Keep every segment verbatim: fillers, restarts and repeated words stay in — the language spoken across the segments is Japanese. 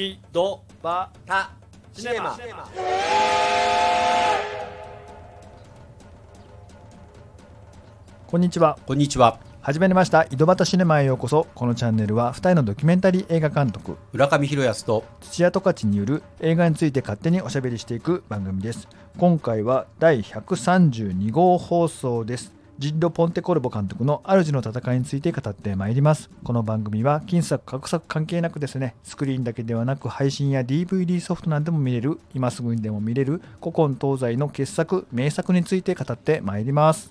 井戸端シネマ。 こんにちは。 こんにちは。 始まりました井戸端シネマへようこそ。このチャンネルはふたりのドキュメンタリー映画監督浦上博康と土屋十勝による映画について勝手におしゃべりしていく番組です。今回はだいひゃくさんじゅうにごう放送です。ジッロ・ポンテコルボ監督の主の戦いについて語ってまいります。この番組は金作格作関係なくですね、スクリーンだけではなく配信や ディーブイディー ソフトなんでも見れる、今すぐにでも見れる古今東西の傑作名作について語ってまいります。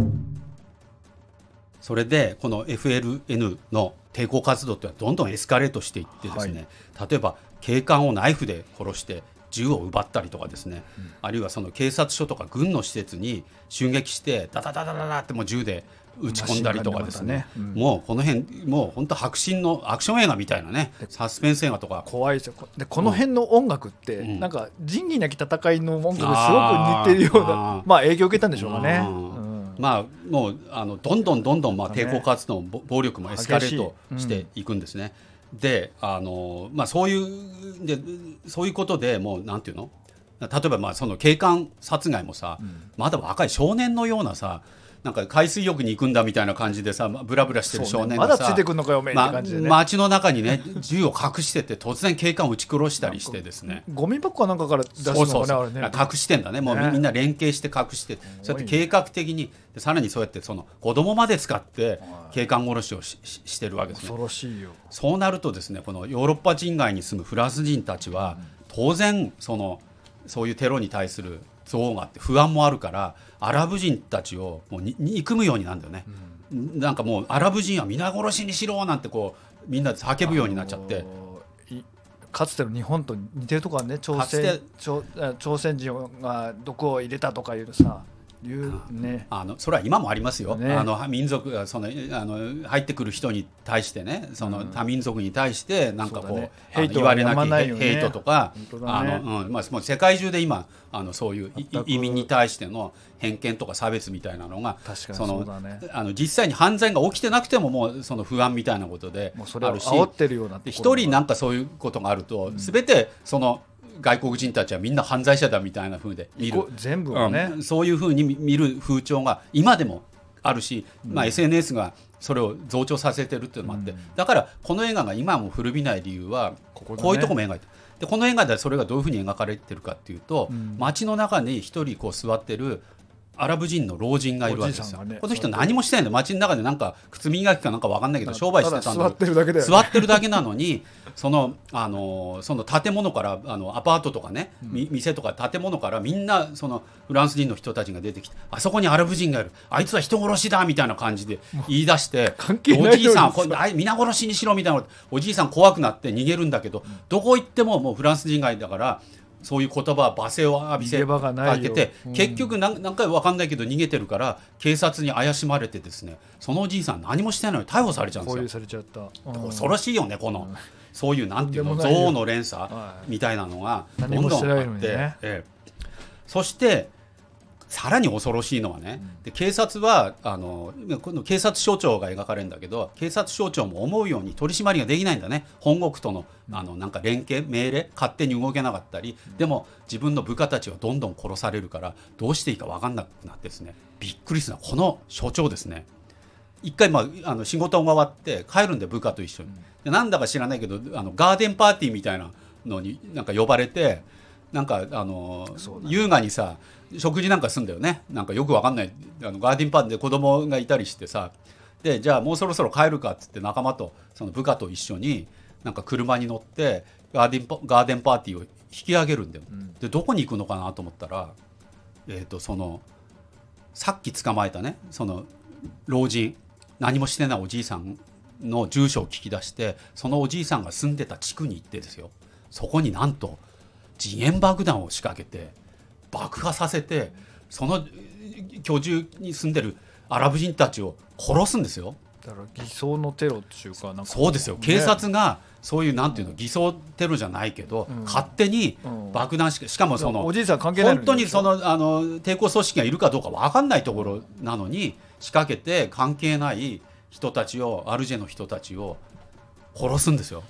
それでこの エフエルエヌ の抵抗活動ってのはどんどんエスカレートしていってですね、はい、例えば警官をナイフで殺して銃を奪ったりとかですね、うん、あるいはその警察署とか軍の施設に襲撃してダダダダダダってもう銃で撃ち込んだりとかですね、うん、もうこの辺もう本当迫真のアクション映画みたいなね、サスペンス映画とか怖いですよ。でこの辺の音楽って、うん、なんか仁義なき戦いの音楽にすごく似てるような、まあ影響を受けたんでしょうかね。 まあ、もうあのどんどんどんどんまあ抵抗活動、ね、暴力もエスカレートしていくんですね、うん、であの、まあ、そういうでそういうことでもうなんていうの、例えばまあその警官殺害もさ、うん、まだ若い少年のようなさ、なんか海水浴に行くんだみたいな感じでさブラブラしてる少年がさ、 ね、まだついてくんのかよめって感じでね、 ま、街の中にね銃を隠してて突然警官を撃ち殺したりしてですねゴミ箱かなんかから出すのかね、 そうそうそう、 あれね、 隠してんだね、もうみんな連携して隠して、ね、そうやって計画的にさらにそうやってその子供まで使って警官殺しを し, し, してるわけですね。 恐ろしいよ。 そうなるとですね、このヨーロッパ人街に住むフランス人たちは当然そのそういうテロに対する憎悪があって不安もあるから、アラブ人たちをもうに憎むようになるんだよね、うん、なんかもうアラブ人は皆殺しにしろなんてこうみんなで叫ぶようになっちゃって、 かつての日本と似てるところはね、朝鮮、朝、朝鮮人が毒を入れたとかいうさいうね、 あのそれは今もありますよ、ね、あの民族がそのあの入ってくる人に対してね、その他民族に対してなんかこう、うん、ヘイト言われなきゃヘイトとか、ね、あのうんまあ、もう世界中で今あのそういう移民に対しての偏見とか差別みたいなのが、 確かにそうだね、 そのあの実際に犯罪が起きてなくてももうその不安みたいなことであるし、一人なんかそういうことがあると、うん、全てその外国人たちはみんな犯罪者だみたいな風で見る、 全部はね、 うん、そういう風に見る風潮が今でもあるし、うん、まあ、エスエヌエス がそれを増長させてるっていうのもあって、うん、だからこの映画が今も古びない理由はここ、ね、こういうところも描いてる。でこの映画ではそれがどういう風に描かれてるかっていうと、うん、街の中に一人こう座ってるアラブ人の老人がいるわけですよ、ね、この人何もしてないんだよ。街の中でなんか靴磨きかなんか分かんないけど商売してたんだけど、 座ってるだけだよね、 座ってるだけなのにその、あのその建物からあのアパートとかね、うん、店とか建物からみんなそのフランス人の人たちが出てきて、あそこにアラブ人がいる、あいつは人殺しだみたいな感じで言い出して、おじいさんこれ皆殺しにしろみたいなこと、おじいさん怖くなって逃げるんだけど、うん、どこ行ってももうフランス人街だからそういう言葉罵声を浴びせかけて、うん、結局何, 何回分かんないけど逃げてるから警察に怪しまれてですね、そのおじいさん何もしてないのに逮捕されちゃうんですよ。 拘留されちゃった、うん、 恐ろしいよね、この、うん、そういうなんていうの憎悪の連鎖みたいなのがどんどんあって、ね、ええ、そしてさらに恐ろしいのはね、うん、で警察はあのこの警察署長が描かれるんだけど、警察署長も思うように取り締まりができないんだね。本国との、あのなんか連携命令勝手に動けなかったり、うん、でも自分の部下たちはどんどん殺されるからどうしていいか分かんなくなってですね、びっくりするのはこの署長ですね。一回、まあ、あの仕事が終わって帰るんで部下と一緒に、でなんだか知らないけどあのガーデンパーティーみたいなのになんか呼ばれて、なんかあの、ね、優雅にさ食事なんかするんだよね。なんかよくわかんないあのガーデンパーティーで子供がいたりしてさ、でじゃあもうそろそろ帰るかっつって仲間とその部下と一緒になんか車に乗ってガーデンパ、ガーデンパーティーを引き上げるんだよ、うん、でどこに行くのかなと思ったら、えーとそのさっき捕まえたねその老人、何もしてないおじいさんの住所を聞き出して、そのおじいさんが住んでた地区に行ってですよ、そこになんと時限爆弾を仕掛けて爆破させて、その居住に住んでるアラブ人たちを殺すんですよ。 だから偽装のテロっていうか、なんかそうですよ、ね、警察がそういうなんていうの、偽装テロじゃないけど、うん、勝手に爆弾しか、しかもそのおじいさん関係ないのに本当にそのあの抵抗組織がいるかどうか分かんないところなのに仕掛けて関係ない人たちを、アルジェの人たちを殺すんですよ。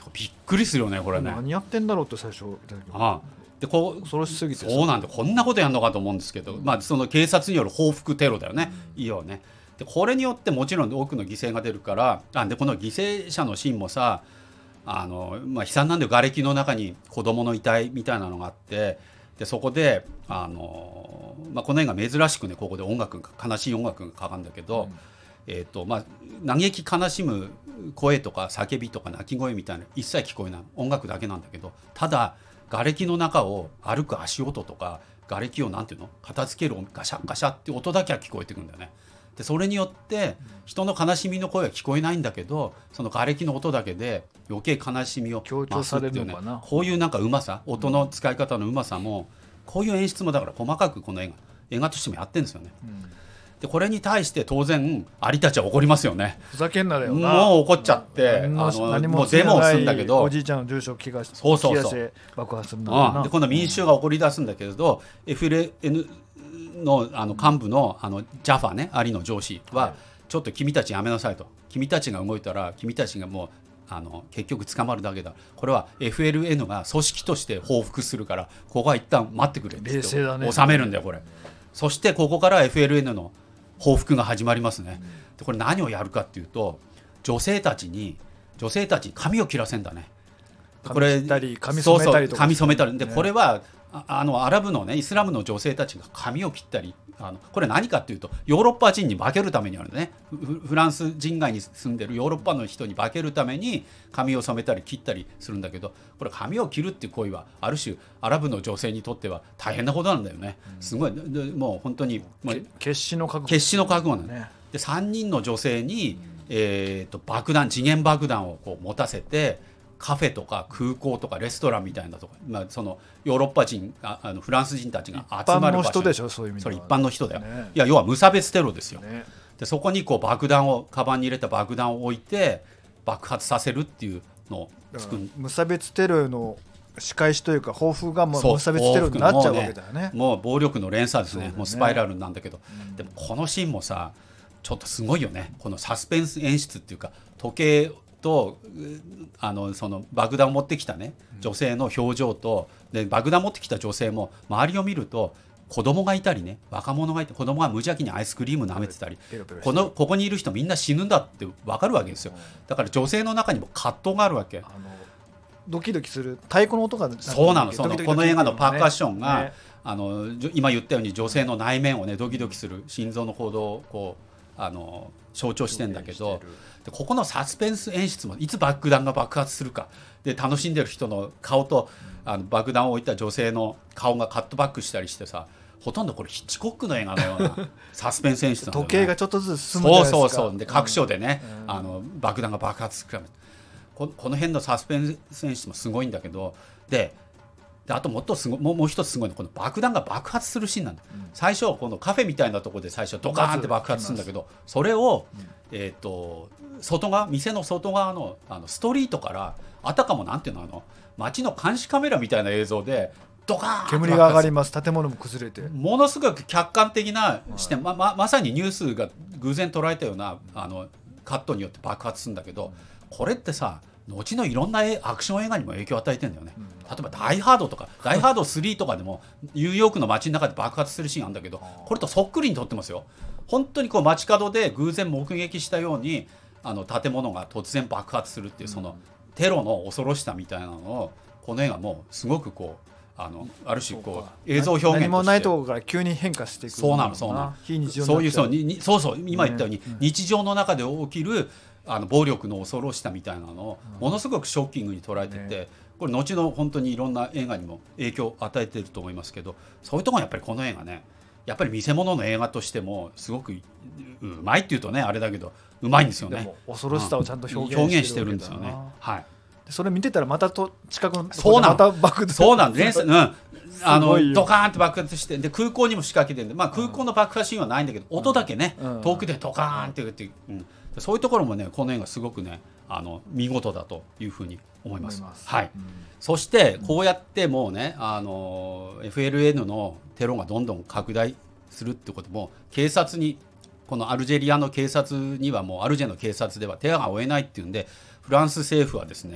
びっくりするよねこれね。 何やってんだろうって最初ああでこう恐ろしすぎてそうなんでこんなことやるのかと思うんですけど、まあ、その警察による報復テロだよね、うん、いいよね。でこれによってもちろん多くの犠牲が出るからあでこの犠牲者のシーンもさあの、まあ、悲惨なんで瓦礫の中に子供の遺体みたいなのがあってでそこであの、まあ、この映画珍しくねここで音楽が悲しい音楽がかかるんだけど、うんえーとまあ、嘆き悲しむ声とか叫びとか泣き声みたいな一切聞こえない音楽だけなんだけどただ瓦礫の中を歩く足音とか瓦礫をなんていうの片付けるガシャガシャって音だけは聞こえてくるんだよね。でそれによって人の悲しみの声は聞こえないんだけどその瓦礫の音だけで余計悲しみを強調されるのかな。 こういうなんかうまさ音の使い方のうまさもこういう演出もだから細かくこの映画映画としてもやってるんですよね、うんでこれに対して当然アリたちは怒りますよね。 ふざけんなだよな。 もう怒っちゃって何もあの何ももうデモをするんだけどおじいちゃんの住所を聞かしてそうそうそう聞かせ爆破するんだろうな。 で今度民衆が怒り出すんだけれど エフエルエヌ の, あの幹部の, あのジャファねアリの上司はちょっと君たちやめなさいと君たちが動いたら君たちがもうあの結局捕まるだけだこれは エフエルエヌ が組織として報復するからここは一旦待ってくれって冷静だね収めるんだよこれ。そしてここから エフエルエヌ の報復が始まりますね。でこれ何をやるかっていうと女性たちに女性たちに髪を切らせんだね。 これ髪染めたりとか髪染めたりでこれはああのアラブのねイスラムの女性たちが髪を切ったりあのこれ何かっていうとヨーロッパ人に化けるためにあるねフフランス人街に住んでるヨーロッパの人に化けるために髪を染めたり切ったりするんだけどこれ髪を切るっていう行為はある種アラブの女性にとっては大変なことなんだよね、うん、すごいでもう本当に決死の覚悟決死の覚悟なんだ、ね、でさんにんの女性に、えー、と爆弾時限爆弾をこう持たせてカフェとか空港とかレストランみたいなとこ、まあ、そのヨーロッパ人ああのフランス人たちが集まる場所一般の人でしょそういう意味では。 それ一般の人だよ、 ね、 いや要は無差別テロですよ、 ね、 でそこにこう爆弾をカバンに入れた爆弾を置いて爆発させるっていうのを作る。 無差別テロの仕返しというか報復がもう無差別テロになっちゃうわけだよね。 もう暴力の連鎖です ね, ねもうスパイラルなんだけど、 うん、 でもこのシーンもさちょっとすごいよね。このサスペンス演出っていうか時計とあのその爆弾を持ってきたね女性の表情とで爆弾を持ってきた女性も周りを見ると子供がいたりね若者がいて子供が無邪気にアイスクリーム舐めてたりこのここにいる人みんな死ぬんだって分かるわけですよ。だから女性の中にも葛藤があるわけ。あのドキドキする太鼓の音がそうなのそのこの映画のパーカッションが、ね、あの今言ったように女性の内面をねドキドキする心臓の行動をこうあの象徴してんだけどでここのサスペンス演出もいつ爆弾が爆発するかで楽しんでる人の顔とあの爆弾を置いた女性の顔がカットバックしたりしてさほとんどこれヒッチコックの映画のようなサスペンス演出なんだよね。 時計がちょっとずつ進むじゃないですか。 そうそうそうで各所でね、 うん、 あの爆弾が爆発するこ, この辺のサスペンス演出もすごいんだけどでであともっとすごもうもう一つすごいのこの爆弾が爆発するシーンなんだ、うん、最初このカフェみたいなところで最初ドカーンって爆発するんだけどそれを、うんえー、と外側店の外側 の, あのストリートからあたかもなんていうのあの街の監視カメラみたいな映像でドカーン煙が上がります。建物も崩れてものすごく客観的な視点、はいまま、まさにニュースが偶然捉えたようなあのカットによって爆発するんだけどこれってさ後のいろんなアクション映画にも影響を与えてるんだよね、うん、例えばダイハードとかダイハードスリーとかでもニューヨークの街の中で爆発するシーンあるんだけどこれとそっくりに撮ってますよ。本当にこう街角で偶然目撃したようにあの建物が突然爆発するっていうそのテロの恐ろしさみたいなのをこの映画もすごくこうあのある種こう映像表現として何もないところから急に変化していく。 そうなのそうなの非日常そういうそうにそうそう今言ったように、ねうん、日常の中で起きるあの暴力の恐ろしさみたいなのをものすごくショッキングに捉えてて、ね、これ後の本当にいろんな映画にも影響を与えていると思いますけどそういうところがやっぱりこの映画ねやっぱり見せ物の映画としてもすごく う, うまいっていうとねあれだけどうまいんですよね。 でも恐ろしさをちゃんと表現してるんですよね。 はい、それ見てたらまたと近くのそうなんまた爆発そうなんです、うん、あのドカーンって爆発してで空港にも仕掛けてるんで、まあ、空港の爆発シーンはないんだけど、うん、音だけね、うん、遠くでドカーンって言って、うん、そういうところもねこの映画すごくねあの見事だというふうに思います。 思いますはい、 うん、 そしてこうやってもうねあの エフエルエヌ のテロがどんどん拡大するってことも警察にこのアルジェリアの警察にはもうアルジェの警察では手が負えないっていうんでフランス政府はですね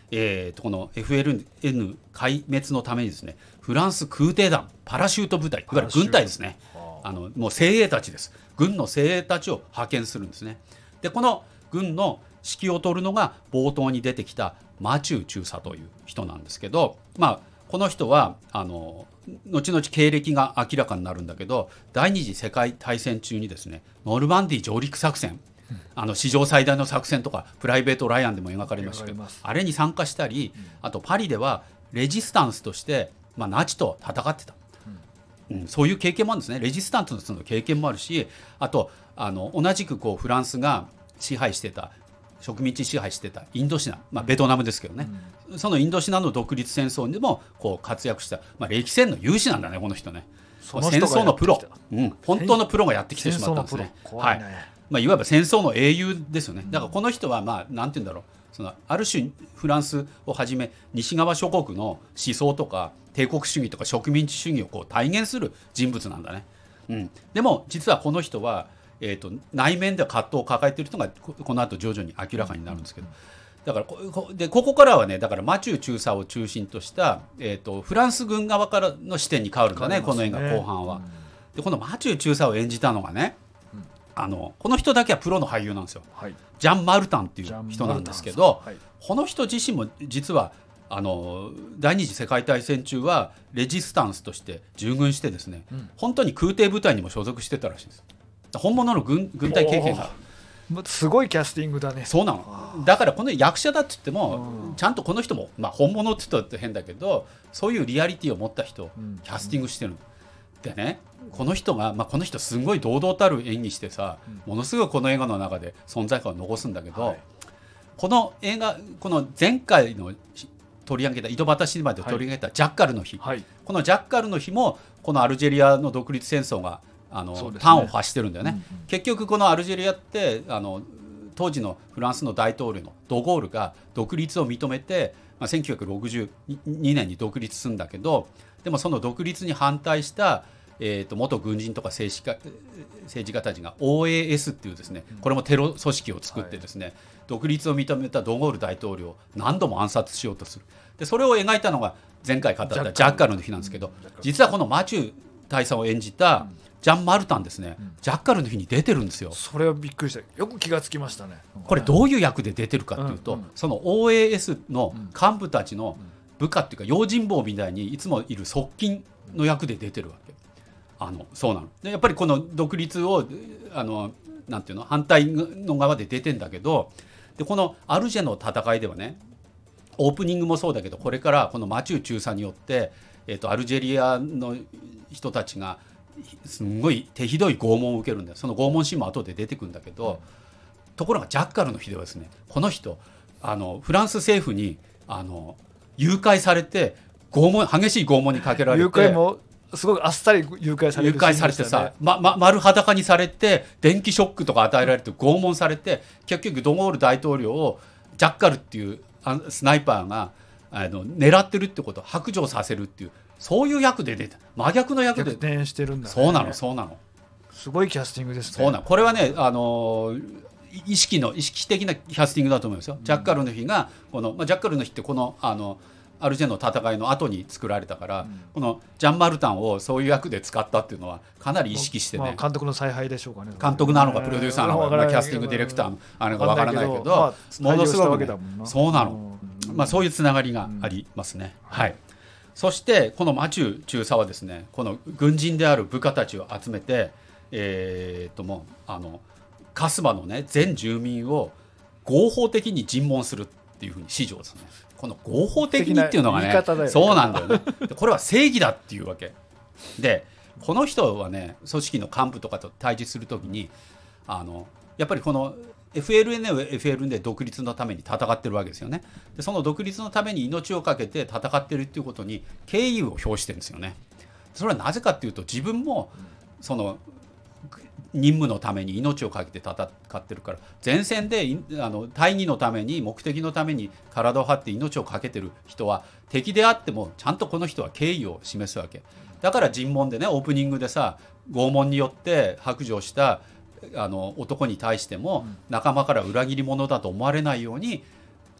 えー、とこの エフエルエヌ 壊滅のためにですね、フランス空挺団パラシュート部隊、いわゆる軍隊ですね、あのもう精鋭たちです。軍の精鋭たちを派遣するんですね。でこの軍の指揮を取るのが冒頭に出てきたマチュー中佐という人なんですけど、まあ、この人はあの後々経歴が明らかになるんだけど、第二次世界大戦中にですね、ノルマンディー上陸作戦、うん、あの史上最大の作戦とかプライベート・ライアンでも描かれましたけど、あれに参加したり、あとパリではレジスタンスとして、まあ、ナチと戦ってた、うんうん、そういう経験もあるんですね。レジスタンスの経験もあるし、あとあの同じくこうフランスが支配してた植民地支配してたインドシナ、まあ、ベトナムですけどね、うん、そのインドシナの独立戦争でもこう活躍した、まあ、歴戦の勇士なんだねこの人ね。その戦争のプロ、うん、本当のプロがやってきてしまったんですね。はい、まあ、いわば戦争の英雄ですよね。だからこの人はまあなんて言うんだろう、そのある種フランスをはじめ西側諸国の思想とか帝国主義とか植民地主義をこう体現する人物なんだね、うん、でも実はこの人はえー、と内面では葛藤を抱えている人がこの後徐々に明らかになるんですけど、だからこでここからはね、だからマチュー中佐を中心とした、えー、とフランス軍側からの視点に変わるんだね、この映画後半は。でこのマチュー中佐を演じたのがね、あのこの人だけはプロの俳優なんですよ、はい、ジャン・マルタンっていう人なんですけど、はい、この人自身も実はあの第二次世界大戦中はレジスタンスとして従軍してですね、うん、本当に空挺部隊にも所属してたらしいんです。本物の 軍, 軍隊経験がすごいキャスティングだね。 そうなの。だからこの役者だって言ってもちゃんとこの人も、まあ、本物って言ったら変だけどそういうリアリティを持った人をキャスティングしてる、うん、でねこの人が、まあ、この人すごい堂々たる演技してさ、うん、ものすごいこの映画の中で存在感を残すんだけど、はい、この映画この前回の取り上げた井戸端シネマで取り上げたジャッカルの日、はい、このジャッカルの日もこのアルジェリアの独立戦争があの、ね、端を発してるんだよね、うんうん、結局このアルジェリアってあの当時のフランスの大統領のドゴールが独立を認めて、まあ、せんきゅうひゃくろくじゅうにねんに独立するんだけど、でもその独立に反対した、えー、と元軍人とか政治家、政治家たちが オーエーエス っていうですね、これもテロ組織を作ってですね、はい、独立を認めたドゴール大統領を何度も暗殺しようとする。でそれを描いたのが前回語ったジャッカルの日なんですけど、実はこのマチュー大佐を演じたジャン・マルタンですね、うん、ジャッカルの日に出てるんですよ。 それはびっくりした。よく気がつきましたね。 これどういう役で出てるかっていうと、うんうん、その オーエーエス の幹部たちの部下っていうか用心棒みたいにいつもいる側近の役で出てるわけ。あのそうなのでやっぱりこの独立をあのなんていうの反対の側で出てんだけど、でこのアルジェの戦いではね、オープニングもそうだけどこれからこのマチュー中佐によって、えー、とアルジェリアの人たちがすんごい手ひどい拷問を受けるんだよ。その拷問シーンも後で出てくるんだけど、うん、ところがジャッカルの日ではですね、この人あのフランス政府にあの誘拐されて拷問激しい拷問にかけられて、 誘拐もすごくあっさり誘拐される、 ね、誘拐されてさ、まま、丸裸にされて電気ショックとか与えられて拷問されて、結局ドゴール大統領をジャッカルっていうスナイパーがあの狙ってるってことを白状させるっていう、そういう役で出た。真逆の役で逆転してるんだね。 そうなのそうなの。 すごいキャスティングですね。 そうなの。これはね、あの意識の意識的なキャスティングだと思いますよ、うん、ジャッカルの日がこの、まあ、ジャッカルの日ってこのあのアルジェの戦いの後に作られたから、うん、このジャン・マルタンをそういう役で使ったっていうのはかなり意識してね、まあ、 監督の采配でしょうかね。 監督なのかプロデューサーなのか、まあ、キャスティングディレクターあるのか分からないけど、まあ、ものすごく、ね、そうなの、うん、まあ、そういうつながりがありますね、うん、はい。そしてこのマチュー中佐はですね、この軍人である部下たちを集めて、えー、ともうあのカスバの、ね、全住民を合法的に尋問するっていうふうに指示をですね、この合法的にっていうのが ね, ねそうなんだよね。これは正義だっていうわけで、この人はね組織の幹部とかと対峙するときにあのやっぱりこの エフエルエヌ は エフエルエヌ で独立のために戦ってるわけですよね。でその独立のために命を懸けて戦ってるっていうことに敬意を表してるんですよね。それはなぜかっていうと、自分もその任務のために命を懸けて戦ってるから、前線であの大義のために目的のために体を張って命を懸けてる人は敵であってもちゃんとこの人は敬意を示すわけだから、尋問でねオープニングでさ拷問によって白状したあの男に対しても仲間から裏切り者だと思われないように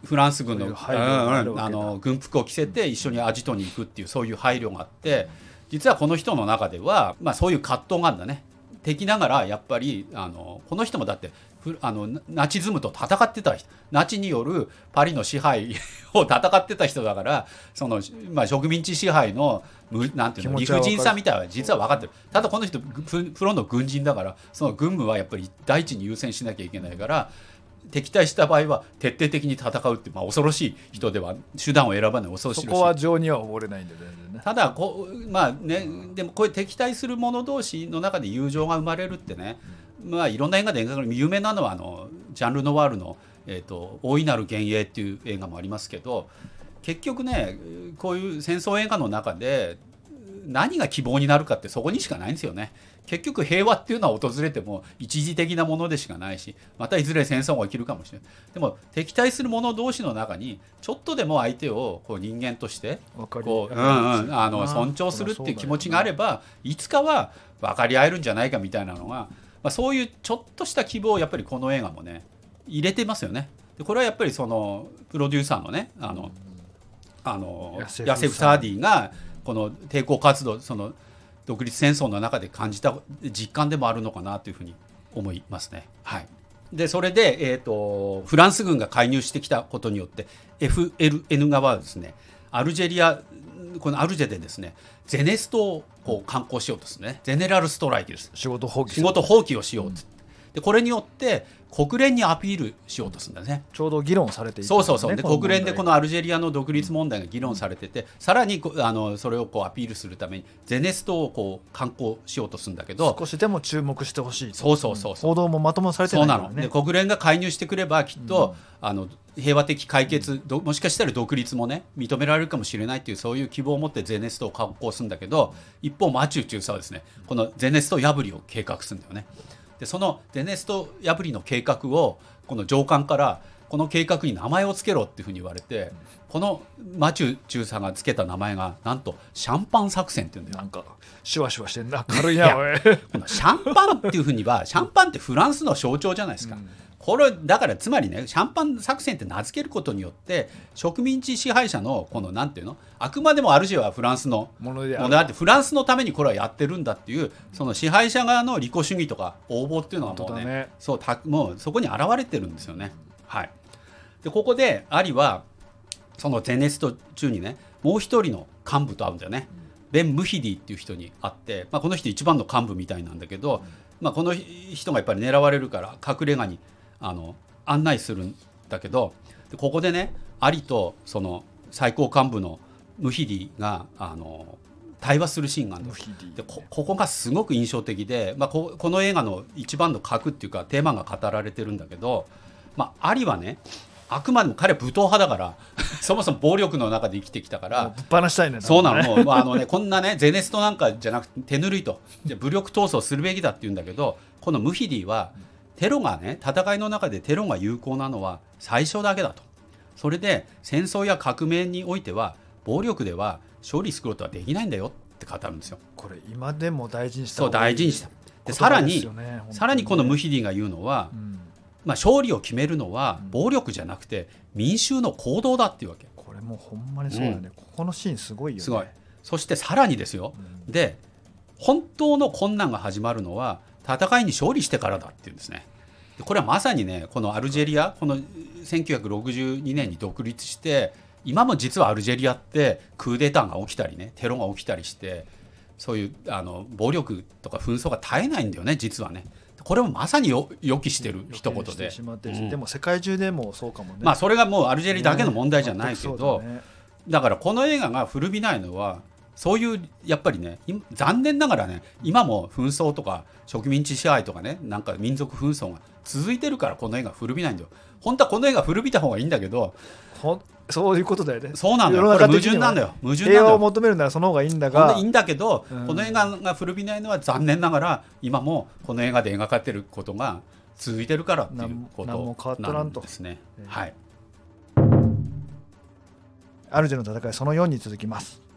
フランス軍の、 そういう配慮があるわけだあの軍服を着せて一緒にアジトに行くっていうそういう配慮があって、実はこの人の中では、まあ、そういう葛藤があるんだね。敵ながらやっぱりあのこの人もだってあのナチズムと戦ってた人、ナチによるパリの支配を戦ってた人だから、その、まあ、植民地支配のなんていうの理不尽さみたいなのは実は分かってる。ただこの人プロの軍人だから、その軍務はやっぱり第一に優先しなきゃいけないから、敵対した場合は徹底的に戦うって、まあ、恐ろしい人では手段を選ばない恐ろしい。 そこは情には溺れないんで全然ね。 ただこう、まあね、でもこういう敵対する者同士の中で友情が生まれるってね、まあ、いろんな映画で描かれる有名なのはあのジャンル・ノワールの、えーと「大いなる幻影」っていう映画もありますけど、結局ねこういう戦争映画の中で何が希望になるかってそこにしかないんですよね。結局平和っていうのは訪れても一時的なものでしかないし、またいずれ戦争が起きるかもしれない。でも敵対する者同士の中にちょっとでも相手をこう人間としてこう、うんうん、あの尊重するっていう気持ちがあれば、いつかは分かり合えるんじゃないかみたいなのが、まあ、そういうちょっとした希望をやっぱりこの映画もね入れてますよね。でこれはやっぱりそのプロデューサーのねあのあのヤセフ・サーディがこの抵抗活動、その独立戦争の中で感じた実感でもあるのかなというふうに思いますね。はい、でそれで、えーと、フランス軍が介入してきたことによって エフエルエヌ 側はですね、アルジェリア、このアルジェでですね、ゼネストをこう敢行しようとですね、ゼネラルストライキです。 仕事放棄仕事放棄をしようと、うん、でこれによって国連にアピールしようとするんだね。 ちょうど議論されていた、ね、 そうそうそう。で国連でこのアルジェリアの独立問題が議論されてて、さらにあのそれをこうアピールするためにゼネストをこう敢行しようとするんだけど、 少しでも注目してほしい。 そうそうそうそう。 報道もまともされてないからね。 そうなの。で国連が介入してくればきっと、うん、あの平和的解決、もしかしたら独立もね認められるかもしれないっていうそういう希望を持ってゼネストを敢行するんだけど、一方マチュー中佐はですね、このゼネスト破りを計画するんだよね。でそのゼネスト破りの計画をこの上官からこの計画に名前を付けろっていうふうに言われて、このマチュー中佐が付けた名前がなんとシャンパン作戦っていうんだよ。 なんかシュワシュワしてんな、軽いな。おいこのシャンパンっていうふうにはシャンパンってフランスの象徴じゃないですか、うん、これだからつまりねシャンパン作戦って名付けることによって植民地支配者のこのなんていうの、あくまでもアルジェはフランスのものであって、フランスのためにこれはやってるんだっていうその支配者側の利己主義とか横暴っていうのはもう ね, ねそうたもうそこに現れてるんですよね。はい、でここでアリはそのゼネスト中にねもう一人の幹部と会うんだよね。ベン・ムヒディっていう人に会って、まあ、この人一番の幹部みたいなんだけど、まあ、この人がやっぱり狙われるから隠れ家にあの案内するんだけど、ここでねアリとその最高幹部のムヒディがあの対話するシーンがあるんです。で こ, ここがすごく印象的で、まあ、こ, この映画の一番の核っていうかテーマが語られてるんだけど、まあ、アリはねあくまでも彼は武闘派だからそもそも暴力の中で生きてきたからぶっ放したいね。 そうなの、もうあの、ね、こんなねゼネストなんかじゃなくて手ぬるいと武力闘争するべきだって言うんだけど、このムヒディはテロがね戦いの中でテロが有効なのは最初だけだと。それで戦争や革命においては暴力では勝利することはできないんだよって語るんですよ。 これ今でも大事にしたそう大事にしたでさらにさらにこのムヒディが言うのは、うんまあ、勝利を決めるのは暴力じゃなくて民衆の行動だっていうわけ。 これもうほんまにそうだね、うん、ここのシーンすごいよね。 すごい。そしてさらにですよ、うん、で本当の困難が始まるのは戦いに勝利してからだっていうんですね。でこれはまさにねこのアルジェリアこのせんきゅうひゃくろくじゅうにねんに独立して今も実はアルジェリアってクーデターが起きたりねテロが起きたりしてそういうあの暴力とか紛争が絶えないんだよね実はね。これもまさによ予期してる一言で、 うん、でも世界中でもそうかもね。 まあそれがもうアルジェリアだけの問題じゃないけど、ねね、だからこの映画が古びないのはそういうやっぱりね残念ながらね今も紛争とか植民地支配とかねなんか民族紛争が続いてるからこの映画古びないんだよ。本当はこの映画古びた方がいいんだけどほそういうことだよね。 そうなんだよ。これ矛盾なんだよ。矛盾なんだよ。 平和を求めるならその方がいいんだがいいんだけど、うん、この映画が古びないのは残念ながら今もこの映画で描かれてることが続いてるからっていうことなんですね。はい。 アルジェの戦いそのよんに続きます。